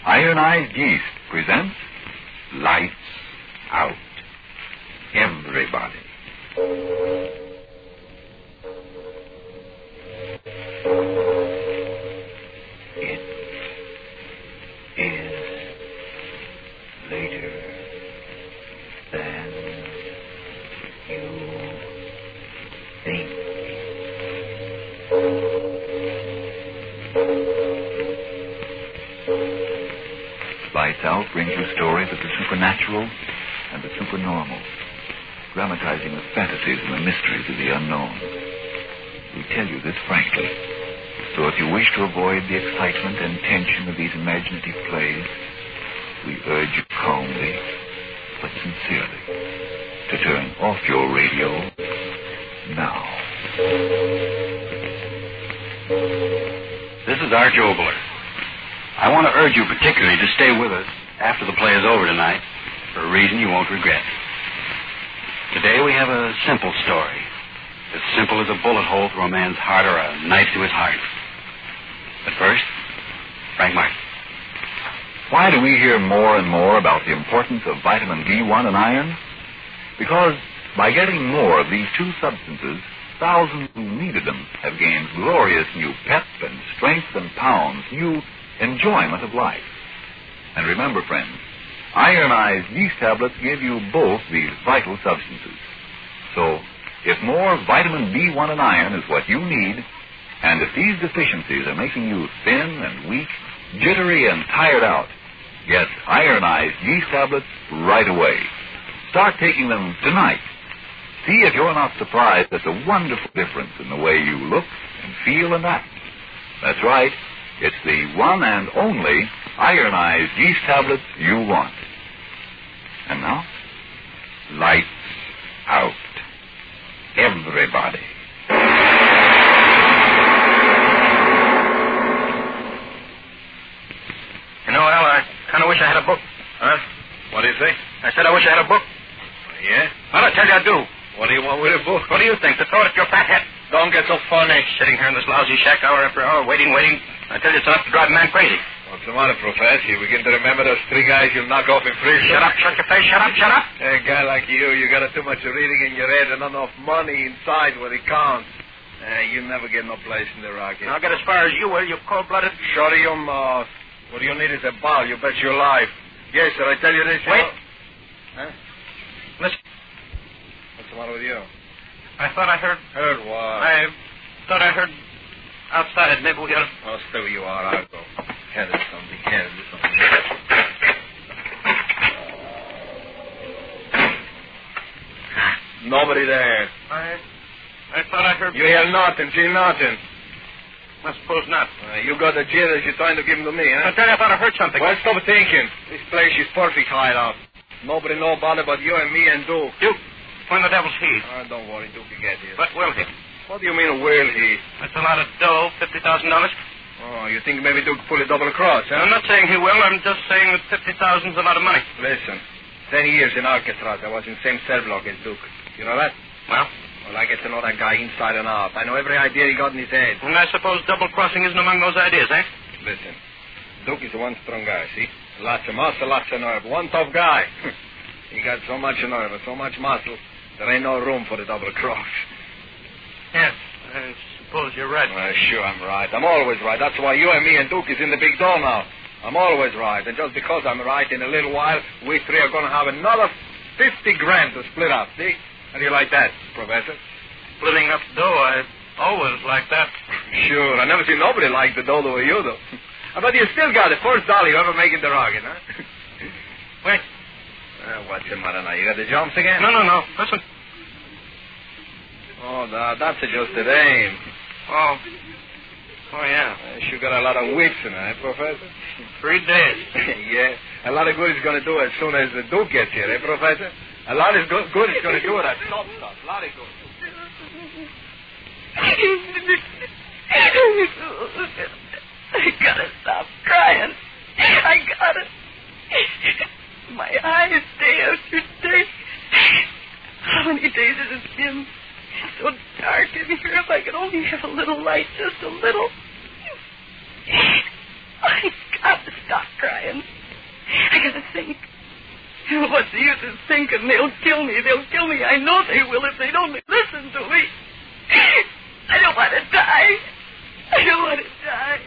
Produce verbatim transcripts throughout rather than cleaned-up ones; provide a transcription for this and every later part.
Iron Eyes Yeast presents Lights Out. Everybody. It is later than you think. Lights Out brings you stories of the supernatural and the supernormal, dramatizing the fantasies and the mysteries of the unknown. We tell you this frankly, so if you wish to avoid the excitement and tension of these imaginative plays, we urge you calmly, but sincerely, to turn off your radio now. This is Arch Obler. I want to urge you particularly to stay with us after the play is over tonight, for a reason you won't regret. Today we have a simple story, as simple as a bullet hole through a man's heart or a knife to his heart. But first, Frank Martin. Why do we hear more and more about the importance of vitamin B one and iron? Because by getting more of these two substances, thousands who needed them have gained glorious new pep and strength and pounds, new enjoyment of life. And remember, friends, Iron Eyes yeast tablets give you both these vital substances. So, if more vitamin B one and iron is what you need, and if these deficiencies are making you thin and weak, jittery and tired out, get Iron Eyes yeast tablets right away. Start taking them tonight. See if you're not surprised at the wonderful difference in the way you look and feel and act. That's right. It's the one and only Iron Eyes yeast tablets you want. And now, lights out. Everybody. You know, Al, I kind of wish I had a book. Huh? What do you say? I said I wish I had a book. Yeah? Well, I tell you I do. What do you want with a book? What do you think? To throw it at your fat head? Don't get so funny. Sitting here in this lousy shack hour after hour, waiting, waiting. I tell you, it's enough to drive a man crazy. What's the matter, Professor? You begin to remember those three guys you'll knock off in prison? Shut up, shut your face, shut up, shut up. A guy like you, you got too much reading in your head and not enough money inside where it counts. Uh, you never get no place in the Rockies. I'll get as far as you will, you cold-blooded... Shut your mouth. What you need is a ball. You bet your life. Yes, sir, I tell you this. Wait. You know... Huh? Listen. What's the matter with you? I thought I heard... Heard what? I thought I heard outside. Maybe we ought to... Oh, still you are. I'll go. Head is something. Head is something. Nobody there. I... I thought I heard... You hear nothing. See nothing. I suppose not. Uh, you got the jitters. You're trying to give them to me, huh? I tell you, I thought I heard something. Well, stop thinking. This place is perfect hideout. Nobody know about it but you and me and Duke. Duke, when the devil's he? Uh, don't worry, Duke will get here. But will he? What do you mean, will he? That's a lot of dough, fifty thousand dollars. Oh, you think maybe Duke pull a double cross, huh? I'm not saying he will. I'm just saying that fifty thousand's a lot of money. Listen, ten years in Alcatraz, I was in the same cell block as Duke. You know that? Well? Well, I get to know that guy inside and out. I know every idea he got in his head. And I suppose double-crossing isn't among those ideas, eh? Listen, Duke is one strong guy, see? Lots of muscle, lots of nerve. One tough guy. He got so much nerve and so much muscle, there ain't no room for the double cross. Yes, I suppose you're right. Well, sure I'm right. I'm always right. That's why you and me and Duke is in the big door now. I'm always right. And just because I'm right, in a little while, we three are going to have another fifty grand to split up, see? How do you like that, Professor? Splitting up dough, I always like that. Sure. I never seen nobody like the dough the way you do. I bet you still got the first dollar you ever make in the rocket, huh? Wait. Uh, what's the matter now? You got the jumps again? No, no, no. Listen. Oh, no, that's adjusted aim. Oh. Oh, yeah. Uh, sure got a lot of whips in it, eh, Professor? Three days. Yeah. A lot of good is going to do it as soon as the Duke gets here, eh, Professor? A lot of good, good is going to do it at top stuff. A lot of good. I gotta stop crying. I gotta. My eyes, day after day. How many days has it been? It's so dark in here. If I could only have a little light, just a little. I got to stop crying. What's the use of thinking? They'll kill me. They'll kill me. I know they will if they'd only listen to me. I don't want to die. I don't want to die.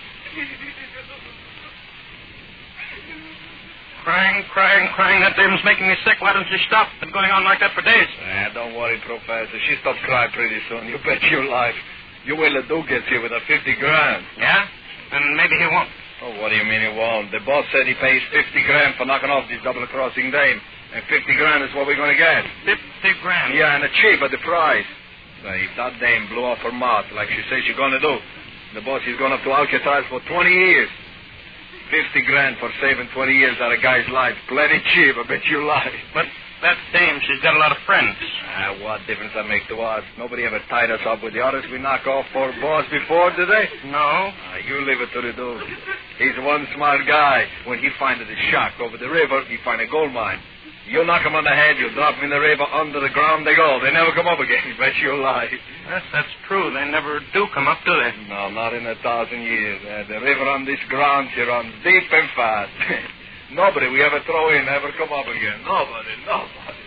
Crying, crying, crying. That dame's making me sick. Why don't you stop? Been going on like that for days. Ah, don't worry, Professor. She stopped crying pretty soon. You bet your life. You wait till Duke gets here with a fifty grand. Yeah? And maybe he won't. Oh, what do you mean he won't? The boss said he pays fifty grand for knocking off this double-crossing dame. And fifty grand is what we're going to get. Fifty grand? Yeah, and a cheap at the price. So if that dame blew off her mouth like she says she's going to do, the boss is going up to Alcatraz for twenty years. Fifty grand for saving twenty years out of a guy's life. Plenty cheap, I bet you lie. But that dame, she's got a lot of friends. Ah, what difference that make to us? Nobody ever tied us up with the others we knock off for boss before, did they? No. Ah, you leave it to the dude. He's one smart guy. When he finds a shack over the river, he find a gold mine. You knock him on the head, you drop him in the river, under the ground they go. They never come up again. Bet you lie. Yes, that's true. They never do come up, do they? No, not in a thousand years. Uh, the river on this ground, she runs deep and fast. Nobody we ever throw in ever come up again. Nobody, nobody.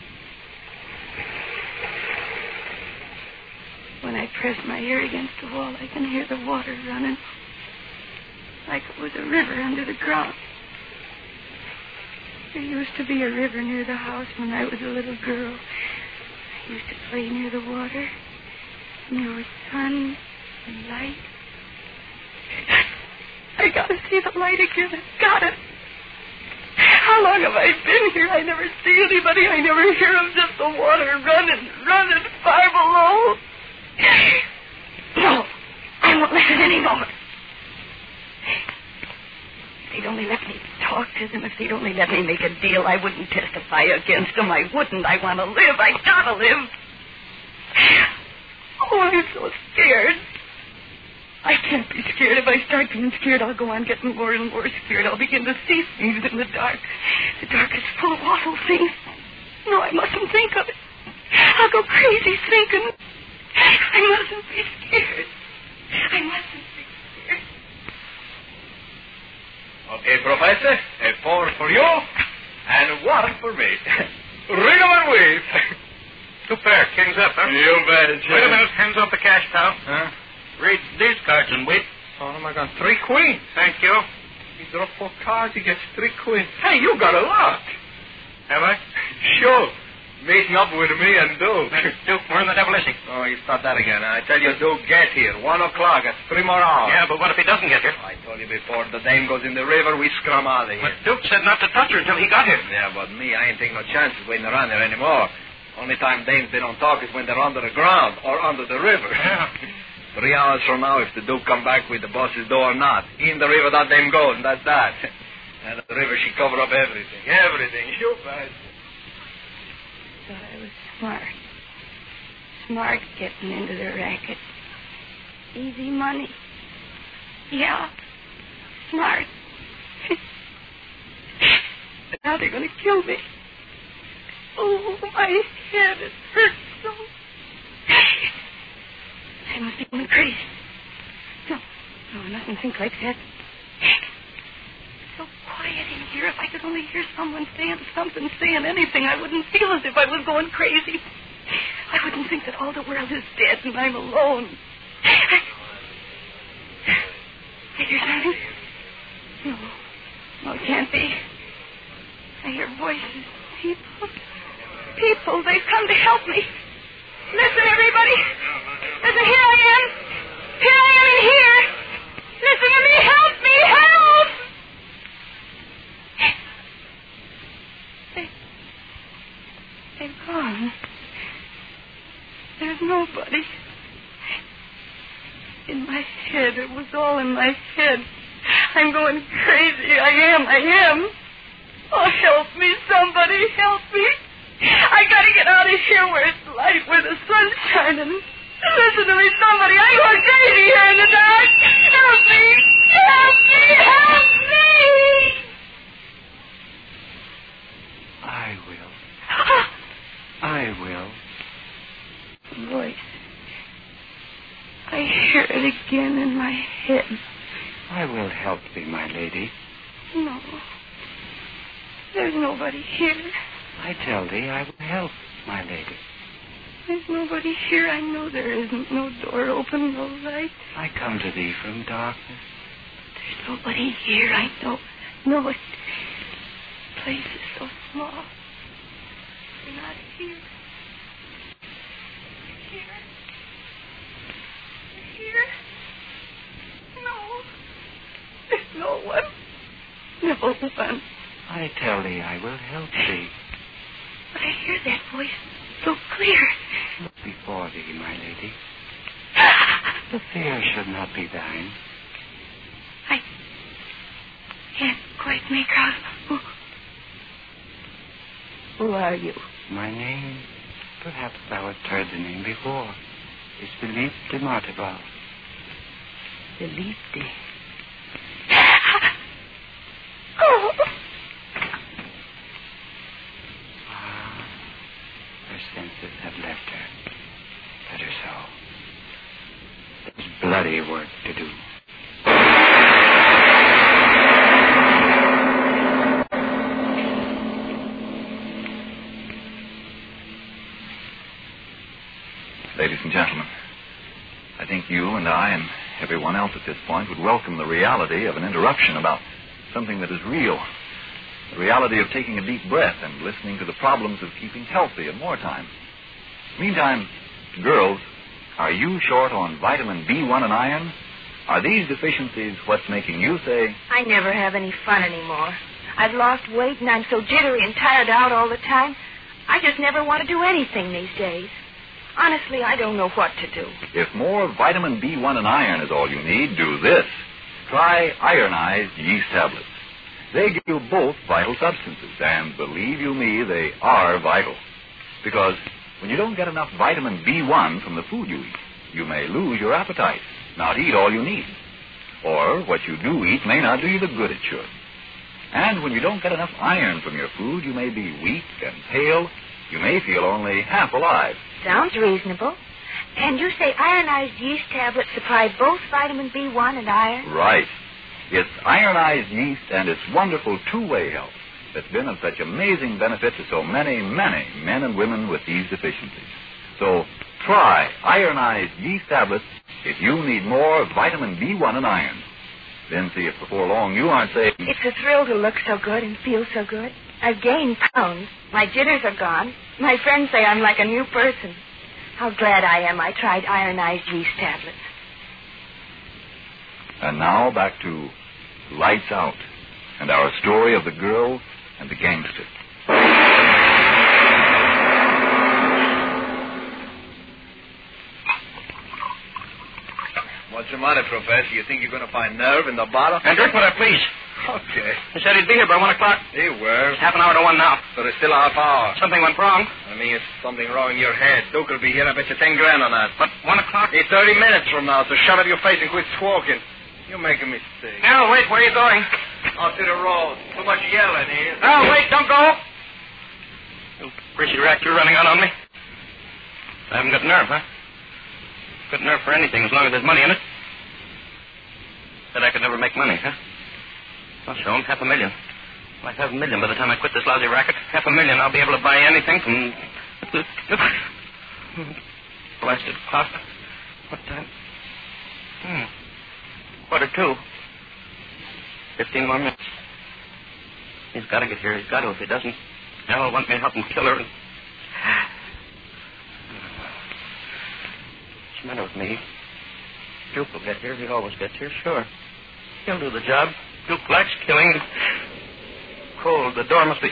When I press my ear against the wall, I can hear the water running. Like it was a river under the ground. There used to be a river near the house when I was a little girl. I used to play near the water. And there was sun and light. I gotta see the light again. I got it. How long have I been here? I never see anybody. I never hear them. Just the water running, running far below. No, I won't listen anymore. If they'd only let me talk to them, if they'd only let me make a deal, I wouldn't testify against them. I wouldn't. I want to live. I gotta live. Oh, I'm so scared. I can't be scared. If I start being scared, I'll go on getting more and more scared. I'll begin to see things in the dark. The dark is full of awful things. No, I mustn't think of it. I'll go crazy thinking. I mustn't be scared. I mustn't be scared. Okay, Professor. A four for you and one for me. Ring 'em and weave. Two pair. Kings up, huh? You bet. Wait a minute. Hands off the cash, pal. Huh? Read these cards and wait. Oh, my God. Three queens. Thank you. He dropped four cards. He gets three queens. Hey, you got a lot. Have I? Sure. Meeting up with me and Duke. Duke, where in the devil is he? Oh, you start that again. I tell you, Duke, get here. One o'clock. That's three more hours. Yeah, but what if he doesn't get here? I told you before. The dame goes in the river. We scrum out of here. But Duke said not to touch her until he got here. Yeah, but me, I ain't taking no chances waiting around there anymore. Only time dames they don't talk is when they're under the ground or under the river. Yeah. Three hours from now, if the Duke come back with the boss's door or not, in the river that dame goes, and that's that. And the river, she cover up everything. Everything. You bet. Thought I was smart. Smart getting into the racket. Easy money. Yeah. Smart. But now they're going to kill me. Oh, my head, it hurts so. I must be going crazy. No, no, I mustn't think like that. So quiet in here. If I could only hear someone saying something, saying anything, I wouldn't feel as if I was going crazy. I wouldn't think that all the world is dead and I'm alone. I, I hear something? No, no, it can't be. I hear voices, people, people. They've come to help me. Listen, everybody. Listen, here I am. Here I am in here. Listen to me. Help me. Help! They, they've gone. There's nobody. In my head. It was all in my head. I'm going crazy. I am. I am. Oh, help me. Somebody help me. I gotta get out of here where it's light, where the sun's shining. Listen to me, somebody. I'm going crazy here in the dark. Help me. Help me. Help me. I will. I will. Voice. I hear it again in my head. I will help thee, my lady. No. There's nobody here. I tell thee I will help, my lady. There's nobody here. I know there isn't. No door open, no light. I come to thee from darkness. There's nobody here. I know. No, it... the place is so small. You're not here. Here. Here. No. There's no one. No one. I tell thee I will help thee. But I hear that voice so clear. Look before thee, my lady. The fear should not be thine. I can't quite make out who. Who are you? My name, perhaps thou hast heard the name before, is Philippe de Martival. Philippe de... Oh! Ah, her senses have left her. Better so. There's bloody work to do. Ladies and gentlemen, I think you and I and everyone else at this point would welcome the reality of an interruption about something that is real. The reality of taking a deep breath and listening to the problems of keeping healthy in wartime. Meantime, girls, are you short on vitamin B one and iron? Are these deficiencies what's making you say, I never have any fun anymore. I've lost weight and I'm so jittery and tired out all the time. I just never want to do anything these days. Honestly, I don't know what to do. if more vitamin B one and iron is all you need, do this. Try ironized yeast tablets. They give you both vital substances, and believe you me, they are vital. Because when you don't get enough vitamin B one from the food you eat, you may lose your appetite, not eat all you need. Or what you do eat may not do you the good it should. And when you don't get enough iron from your food, you may be weak and pale. You may feel only half alive. Sounds reasonable. And you say ironized yeast tablets supply both vitamin B one and iron? Right. It's ironized yeast and its wonderful two-way help that's been of such amazing benefit to so many, many men and women with these deficiencies. So try ironized yeast tablets if you need more vitamin B one and iron. Then see if before long you aren't saying, It's a thrill to look so good and feel so good. I've gained pounds. My jitters are gone. My friends say I'm like a new person. How glad I am I tried ironized yeast tablets. And now back to Lights Out and our story of the girl and the gangster. What's your matter, Professor? You think you're going to find nerve in the bottle? And drink with her, please. Okay. He said he'd be here by one o'clock. He were. Half an hour to one now. So there's still a half hour. Something went wrong. I mean, it's something wrong in your head. Duke will be here. I bet you ten grand on that. But one o'clock? It's thirty minutes from now, so shut up your face and quit squawking. You're making me sick. Al, wait. Where are you going? Out to the road. Too much yelling here. Al, wait. Don't go. You greasy rat, you're running out on me. I haven't got nerve, huh? Got nerve for anything as long as there's money in it. Said I could never make money, huh? I'll show him half a million. Like half a million by the time I quit this lousy racket. Half a million, I'll be able to buy anything from... Blasted clock. What time? Hmm. Quarter two. Fifteen more minutes. He's got to get here. He's got to. If he doesn't, Al will want me to help him kill her. What's the matter with me? Duke will get here. He always gets here, sure. He'll do the job. Duke likes killing. Cold. The door must be...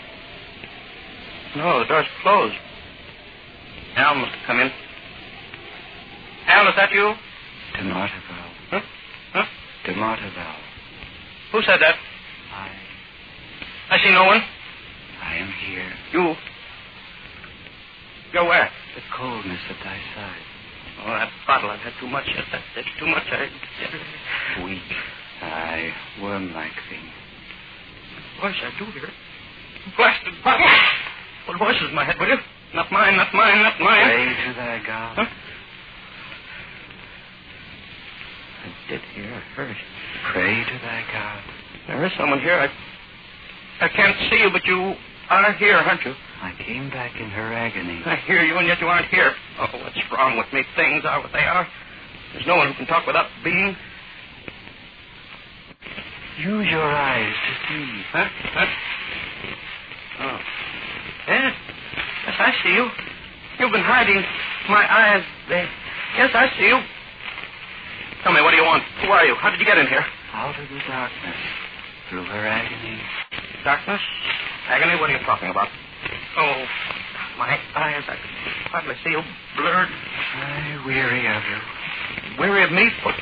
No, the door's closed. Al must have come in. Al, is that you? De Martival. Huh? Huh? De Martival. Who said that? I... I see no one. I am here. You... You're where? The coldness at thy side. Oh, that bottle. I've had too much. That's, that's too much. I... Weak. Aye, worm-like thing. Voice I do hear. Blasted bottle. What voice is in my head, will you? Not mine, not mine, not mine. Pray to thy God. Huh? I did hear, I heard. Pray to thy God. There is someone here. I... I can't see you, but you are here, aren't you? I came back in her agony. I hear you, and yet you aren't here. Oh, what's wrong with me? Things are what they are. There's no one who can talk without being. Use your eyes to see. Huh? Huh? Oh. Yes. Yes, I see you. You've been hiding my eyes there. Yes, I see you. Tell me, what do you want? Who are you? How did you get in here? Out of the darkness. Through her agony. Darkness? Agony? What are you talking about? Oh, my eyes. I can hardly see you. Blurred. I weary of you. Weary of me? What?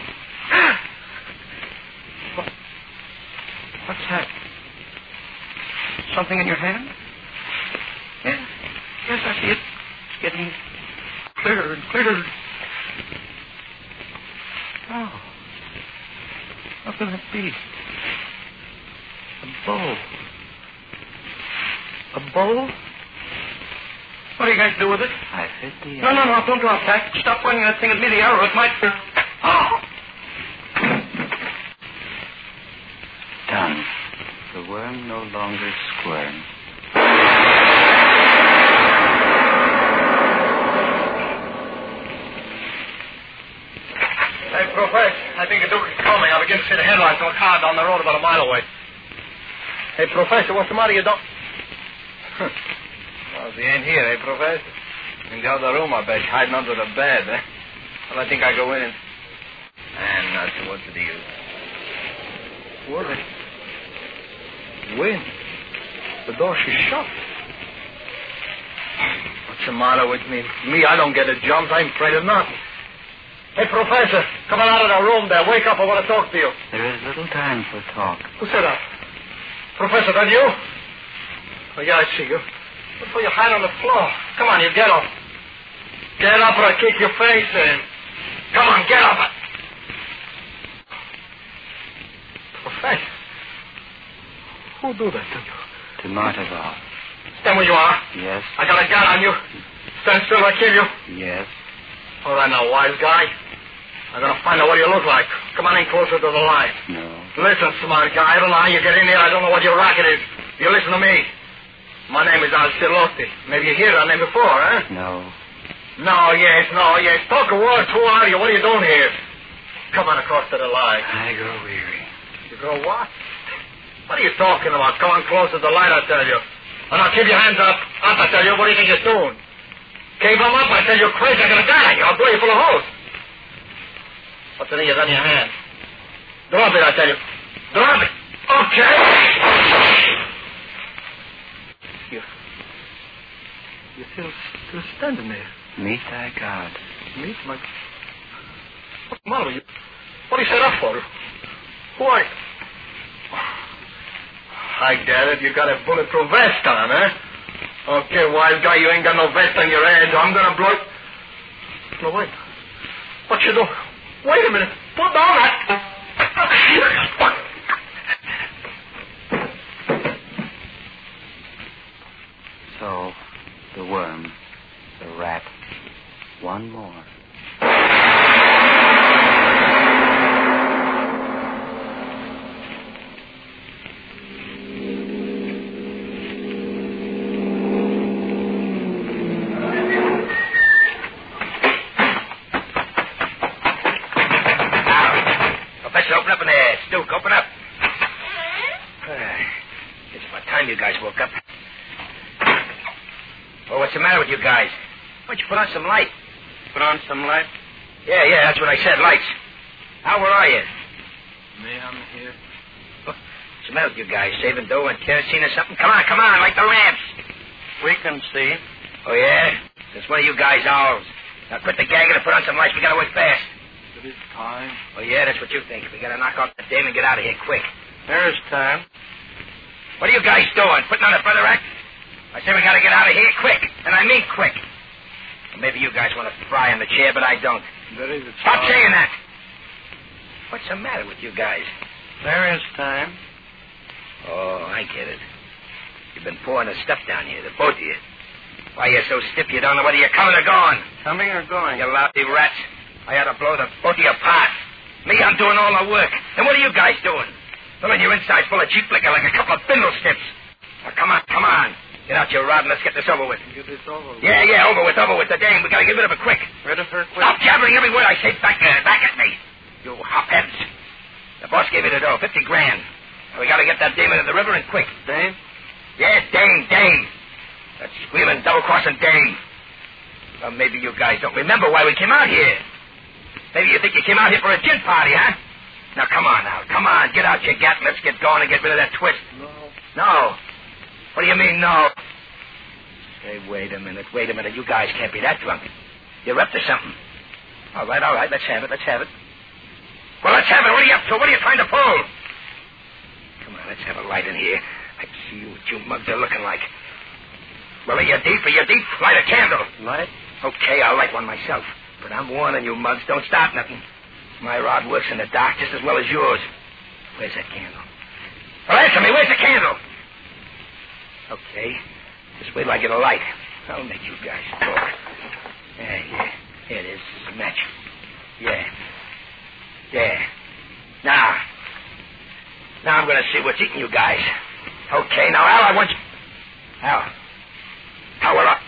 what? What's that? Something in your hand? Yes. Yes, I see it. It's getting clearer and clearer. Oh. What can it be? A bowl. A bowl? What do you guys do with it? I fit the... No, no, no, don't drop that. Stop pointing that thing at me. The arrow, it might... Oh! Done. The worm no longer squirms. Hey, Professor, I think the Duke is coming. I begin to see the headlights on a car down the road about a mile away. Hey, Professor, what's the matter? You don't... Well, he ain't here, eh, Professor? In the other room, I bet, hiding under the bed, eh? Well, I think I go in and... And that's what's the use. What? Wind. The door, she's shut. What's the matter with me? Me, I don't get a jump. I'm afraid of nothing. Hey, Professor, come on out of the room there. Wake up, I want to talk to you. There is little time for talk. Who said that? Professor, that you? Oh, yeah, I see you. What for you hide on the floor? Come on, you get up. Get up or I kick your face in. Come on, get up. Professor, who do that to you? To Martaval. Stand where you are. Yes. I got a gun on you. Stand still or I kill you. Yes. All right, now, wise guy. I'm going to find out what you look like. Come on in closer to the light. No. Listen, smart guy. I don't know how you get in here. I don't know what your racket is. You listen to me. My name is Alcilotti. Maybe you heard that name before, eh? No. No, yes, no, yes. Talk a word. Who are you? What are you doing here? Come on across to the light. I grow weary. You grow what? What are you talking about? Come on close to the light, I tell you. And now keep your hands up. Up, I tell you. What do you think you're doing? Keep them up, I tell you. Crazy. I got a gun on you. I'll blow you full of holes. What's the thing you got in your hand? Drop it, I tell you. Drop it. Okay. You... You're still, still standing there. Meet thy God. Meet my... What's the matter with you? What are you set up for? Who are you? I get it. You got a bulletproof vest on, eh? Okay, wise guy, you ain't got no vest on your head. I'm gonna blow... No, wait. What you do? Wait a minute. Put down that... So, the worm, the rat, one more. Professor, open up in there. Duke, open up. It's about time you guys woke up. Well, what's the matter with you guys? Why don't you put on some light? Put on some light? Yeah, yeah, that's what I said, lights. Now, where are you? Me, I'm here. What's the matter with you guys? Saving dough and kerosene or something? Come on, come on, light the lamps. We can see. Oh, yeah? It's one of you guys owls. Now, quit the gagging and put on some lights. We gotta work fast. It is time. Oh, yeah, that's what you think. We gotta knock off the dame and get out of here quick. There's time. What are you guys doing? Putting on a brother act? I said we gotta get out of here quick. And I mean quick. Well, maybe you guys want to fry in the chair, but I don't. There is a Stop time. saying that. What's the matter with you guys? There is time. Oh, I get it. You've been pouring the stuff down here, the both of you. Why, you're so stiff you don't know whether you're coming or going. Coming or going? You lousy rats. I ought to blow the both of you apart. Me, I'm doing all the work. And what are you guys doing? Filling your insides full of cheap liquor like a couple of bindle snips. Now, come on, come on. Get out your rod and let's get this over with. Get this over with. Yeah, yeah, over with, over with. The dame. We gotta get rid of her quick. Rid of her quick. Stop jabbering every word I say back there, back at me. You hopheads. The boss gave me the dough, fifty grand. We gotta get that dame into the river and quick. Dame? Yeah, dame, dame. That squealing, double-crossing dame. Well, maybe you guys don't remember why we came out here. Maybe you think you came out here for a gin party, huh? Now, come on now. Come on. Get out your gat and let's get going and get rid of that twist. No. No. What do you mean, no? Hey, wait a minute. Wait a minute. You guys can't be that drunk. You're up to something. All right, all right. Let's have it. Let's have it. Well, let's have it. What are you up to? What are you trying to pull? Come on. Let's have a light in here. Let's see what you mugs are looking like. Well, are you deep? Are you deep? Light a candle. Light? Okay, I'll light one myself. But I'm warning you, mugs. Don't start nothing. My rod works in the dark just as well as yours. Where's that candle? Well, answer me. Where's the candle? Okay. Just wait till I get a light. I'll make you guys talk. Yeah, yeah. Here it is. It's a match. Yeah. Yeah. Now. Now I'm going to see what's eating you guys. Okay, now, Al, I want you... Al. Power up.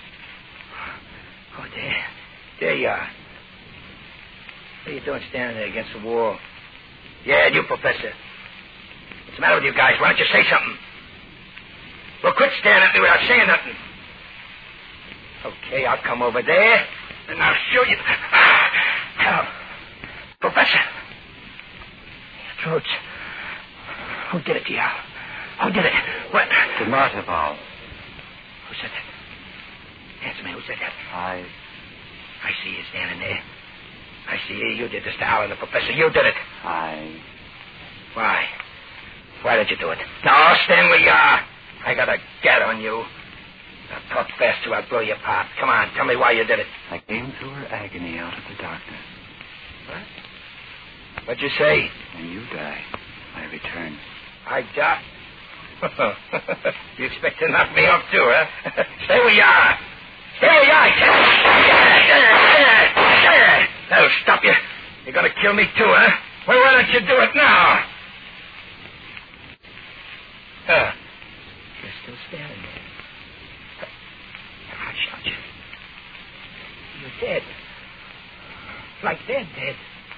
Oh, there. There you are. What are you doing standing there against the wall? Yeah, you, Professor. What's the matter with you guys? Why don't you say something? Well, quit staring at me without saying nothing. Okay, I'll come over there, and I'll show you. Al. Professor. Your throats. Who did it to you, Al? Who did it? What? Demartival. Who said that? Answer me, who said that? I... I see you standing there. I see you. You did this to Al and the Professor. You did it. I... Why? Why did you do it? No, stand where you are. I got a gat on you. Now talk fast or I'll blow you apart. Come on, tell me why you did it. I came through her agony out of the darkness. What? What'd you say? When you die, I return. I die? You expect to knock me off, too, huh? Stay where you are. Stay where you are. That'll stop you. You're going to kill me, too, huh? Well, why don't you do it now? Huh. You're still standing there. I shot you. You're dead. Like they're dead.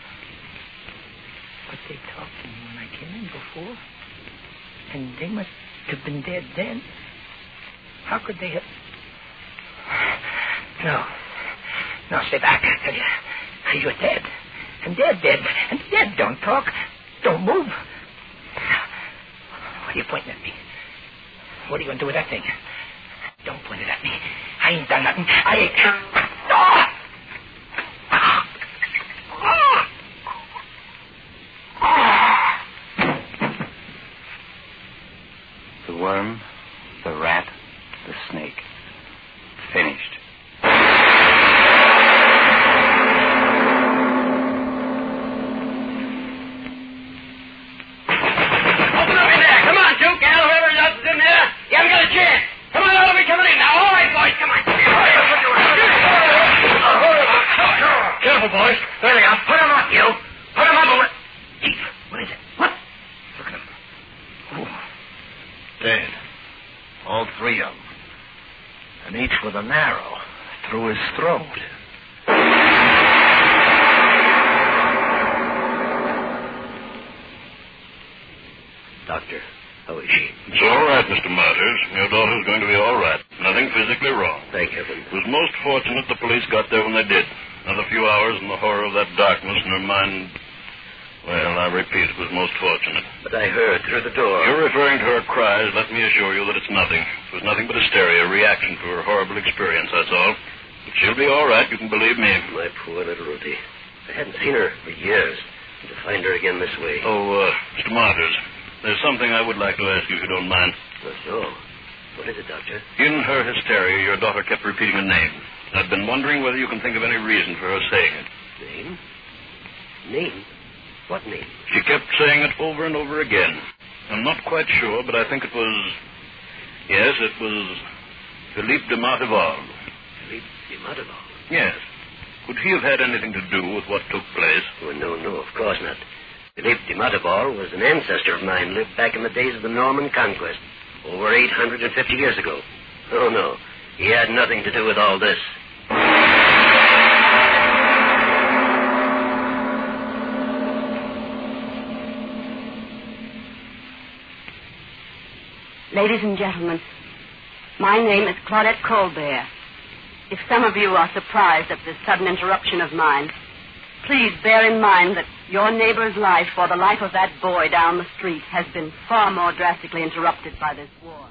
But they talked to me when I came in before. And they must have been dead then. How could they have... No. No, stay back, I tell you. You're dead. And they're dead. And dead don't talk. Don't move. What are you pointing at me? What are you going to do with that thing? Don't point it at me. I ain't done nothing. I ain't... Oh! The worm, the rat, the snake. Finished. Open up in there. Come on, Duke. Al, whoever else is in there. You haven't got a chance. Come on, let me come in now. All right, boys, come on. Careful, boys. There they are. Put them up, you. Put them up. Over. Chief, what is it? What? Look at them. Ooh. Dead. All three of them. And each with an arrow through his throat. Doctor, how is she? It's all right, Mister Martyrs. Your daughter's going to be all right. Nothing physically wrong. Thank heaven. It was most fortunate the police got there when they did. Another few hours and the horror of that darkness in her mind... Well, I repeat, it was most fortunate. But I heard through the door. You're referring to her cries. Let me assure you that it's nothing. It was nothing but hysteria, a reaction to her horrible experience, that's all. But she'll be all right, you can believe me. My poor little Ruthie. I hadn't seen her for years. And to find her again this way. Oh, uh, Mister Martyrs, there's something I would like to ask you if you don't mind. Well, so. What is it, Doctor? In her hysteria, your daughter kept repeating a name. I've been wondering whether you can think of any reason for her saying it. Name? Name? What name? She kept saying it over and over again. I'm not quite sure, but I think it was... Yes, it was Philippe de Martival. Philippe de Martival? Yes. Could he have had anything to do with what took place? Oh, no, no, of course not. Philippe de Martival was an ancestor of mine, lived back in the days of the Norman conquest. over eight hundred fifty years ago. Oh, no. He had nothing to do with all this. Ladies and gentlemen, my name is Claudette Colbert. If some of you are surprised at this sudden interruption of mine, please bear in mind that your neighbor's life or the life of that boy down the street has been far more drastically interrupted by this war.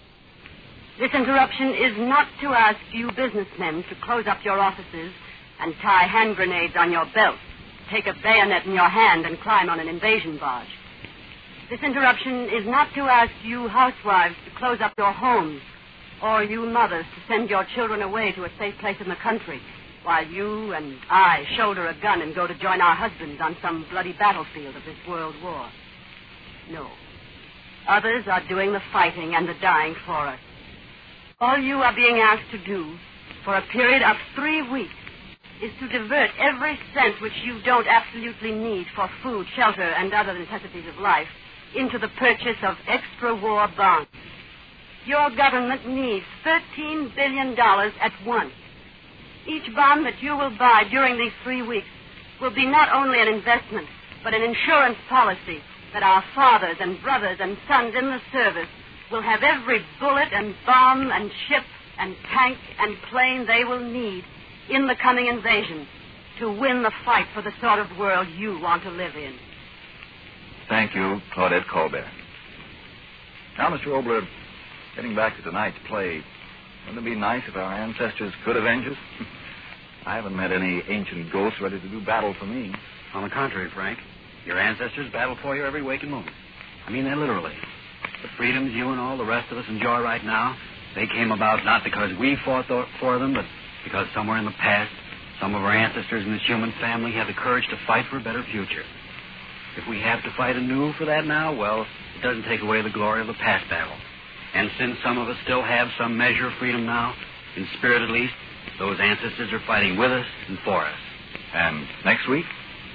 This interruption is not to ask you businessmen to close up your offices and tie hand grenades on your belts, take a bayonet in your hand and climb on an invasion barge. This interruption is not to ask you housewives to close up your homes or you mothers to send your children away to a safe place in the country while you and I shoulder a gun and go to join our husbands on some bloody battlefield of this world war. No. Others are doing the fighting and the dying for us. All you are being asked to do for a period of three weeks is to divert every cent which you don't absolutely need for food, shelter, and other necessities of life into the purchase of extra war bonds. Your government needs thirteen billion dollars at once. Each bond that you will buy during these three weeks will be not only an investment, but an insurance policy that our fathers and brothers and sons in the service will have every bullet and bomb and ship and tank and plane they will need in the coming invasion to win the fight for the sort of world you want to live in. Thank you, Claudette Colbert. Now, Mister Obler, getting back to tonight's play, wouldn't it be nice if our ancestors could avenge us? I haven't met any ancient ghosts ready to do battle for me. On the contrary, Frank, your ancestors battled for you every waking moment. I mean that literally. The freedoms you and all the rest of us enjoy right now, they came about not because we fought th- for them, but because somewhere in the past, some of our ancestors in this human family had the courage to fight for a better future. If we have to fight anew for that now, well, it doesn't take away the glory of the past battle. And since some of us still have some measure of freedom now, in spirit at least, those ancestors are fighting with us and for us. And next week?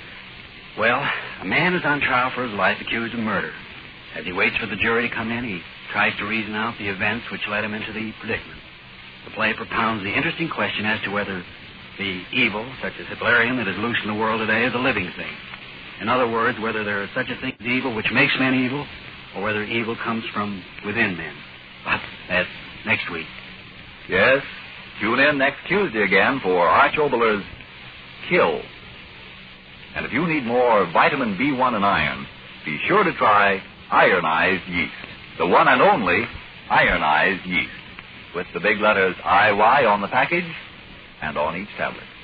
Well, a man is on trial for his life accused of murder. As he waits for the jury to come in, he tries to reason out the events which led him into the predicament. The play propounds the interesting question as to whether the evil, such as Hitlerian, that is loose in the world today is a living thing. In other words, whether there is such a thing as evil which makes men evil, or whether evil comes from within men. But that's next week. Yes. Tune in next Tuesday again for Arch Oboler's Kill. And if you need more vitamin B one and iron, be sure to try ironized yeast. The one and only ironized yeast. With the big letters I Y on the package and on each tablet.